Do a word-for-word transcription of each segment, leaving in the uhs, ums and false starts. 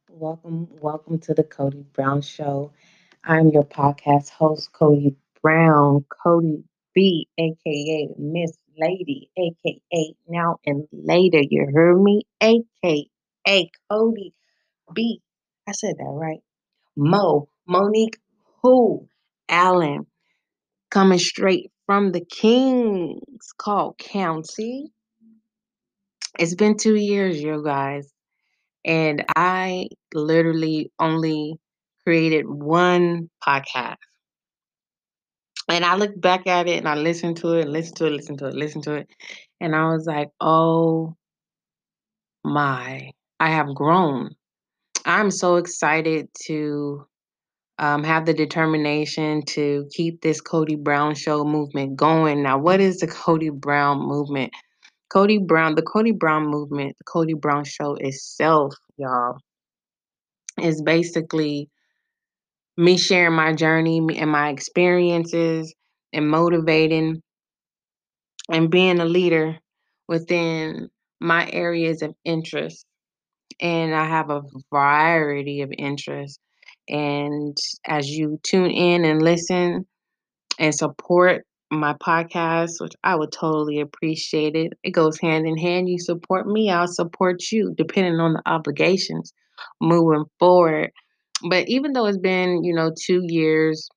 welcome, welcome to the Cody Brown Show. I'm your podcast host, Cody Brown, Cody B, aka Miss Lady, aka Now and Later. You heard me, aka Cody B. I said that right. Mo, Monique, who, Allen, coming straight from the Kings Call County. It's been two years, you guys. And I literally only created one podcast. And I looked back at it and I listened to it, listened to it, listened to it, listened to it. And I was like, oh my, I have grown. I'm so excited to um, have the determination to keep this Cody Brown Show movement going. Now, what is the Cody Brown movement? Cody Brown, the Cody Brown movement, the Cody Brown Show itself, y'all, is basically me sharing my journey and my experiences and motivating and being a leader within my areas of interest. And I have a variety of interests. And as you tune in and listen and support my podcast, which I would totally appreciate it, it goes hand in hand. You support me, I'll support you, depending on the obligations moving forward. But even though it's been, you know, two years,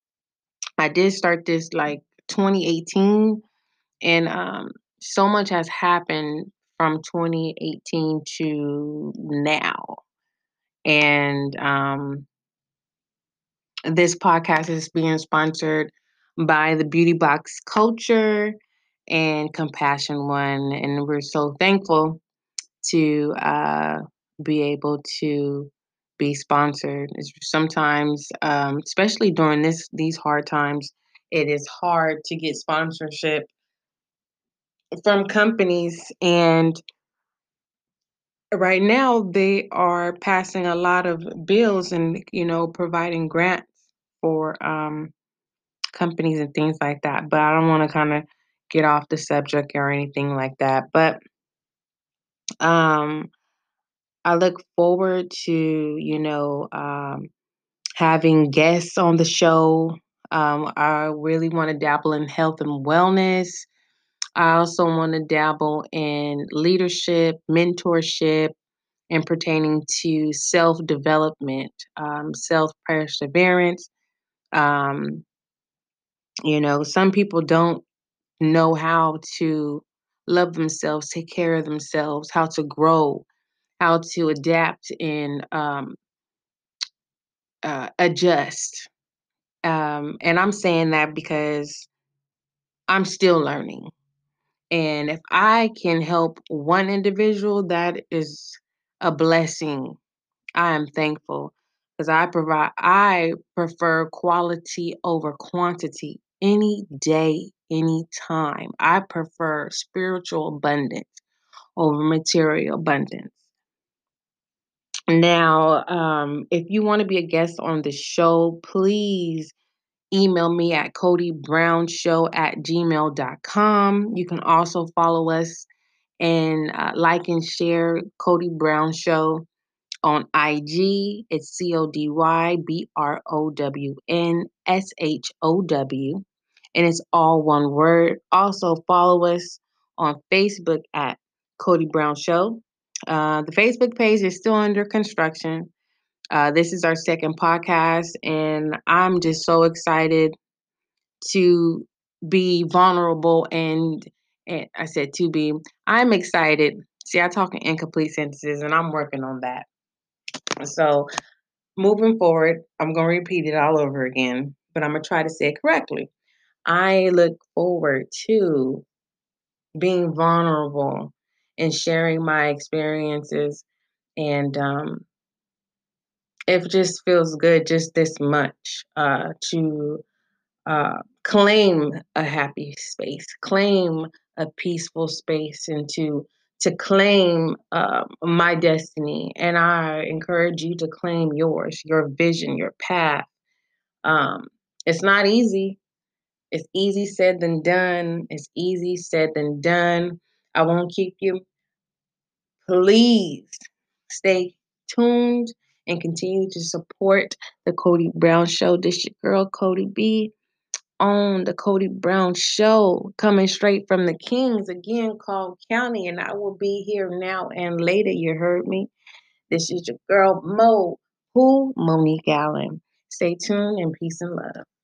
I did start this like twenty eighteen, and um, so much has happened from twenty eighteen to now. And um, this podcast is being sponsored by the Beauty Box Culture and Compassion One, and we're so thankful to uh, be able to be sponsored. It's sometimes, um, especially during this these hard times, it is hard to get sponsorship from companies. And right now, they are passing a lot of bills and you know providing grants for um, companies and things like that. But I don't want to kind of get off the subject or anything like that. But um, I look forward to, you know, um, having guests on the show. Um, I really want to dabble in health and wellness. I also want to dabble in leadership, mentorship, and pertaining to self development, um, self perseverance. Um, you know, some people don't know how to love themselves, take care of themselves, how to grow, how to adapt and um, uh, adjust. Um, and I'm saying that because I'm still learning. And if I can help one individual, that is a blessing. I am thankful because I provide, I prefer quality over quantity any day, any time. I prefer spiritual abundance over material abundance. Now, um, if you want to be a guest on the show, please email me at codybrownshow at gmail dot com. You can also follow us and uh, like and share Cody Brown Show on I G. It's C O D Y B R O W N S H O W, and it's all one word. Also, follow us on Facebook at Cody Brown Show. Uh, the Facebook page is still under construction. Uh, this is our second podcast, and I'm just so excited to be vulnerable and, and I said to be. I'm excited. See, I talk in incomplete sentences, and I'm working on that. So moving forward, I'm going to repeat it all over again, but I'm going to try to say it correctly. I look forward to being vulnerable and sharing my experiences, and um, it just feels good just this much uh, to uh, claim a happy space, claim a peaceful space, and to to claim uh, my destiny. And I encourage you to claim yours, your vision, your path. Um, it's not easy. It's easy said than done. It's easy said than done. I won't keep you. Please stay tuned and continue to support the Cody Brown Show. This your girl, Cody B, on the Cody Brown Show, coming straight from the Kings, again, called County, and I will be here now and later. You heard me. This is your girl, Mo, who? Monique Allen. Stay tuned and peace and love.